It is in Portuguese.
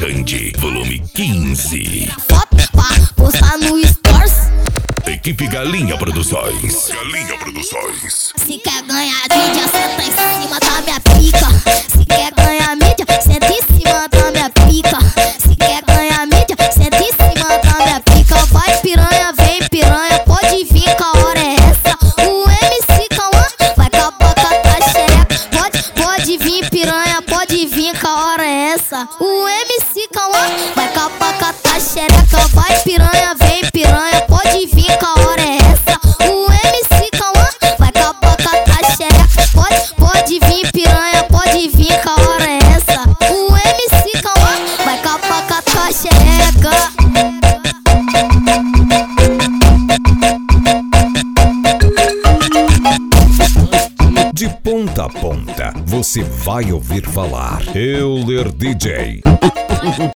Xande, volume 15. Foto pra postar no Stories. Equipe Galinha Produções. Galinha Produções. Se quer ganhar mídia, senta em cima da minha pica. Se quer ganhar mídia, senta em cima da minha pica. Se quer ganhar mídia, senta em cima da minha pica. Vai piranha, vem piranha, pode vir que a hora é essa. O MC Cauã vai acabar com a tua xereca. Pode vir piranha, pode vir que a hora é essa. O MC Cauã vai acabar com a tua xereca. Vai piranha, vem piranha, pode vir que a hora é essa. O MC Cauã vai acabar com a tua xereca. Pode vir piranha, pode vir que a hora é essa. O MC Cauã vai acabar com a tua xereca. De ponta a ponta, você vai ouvir falar Euler DJ.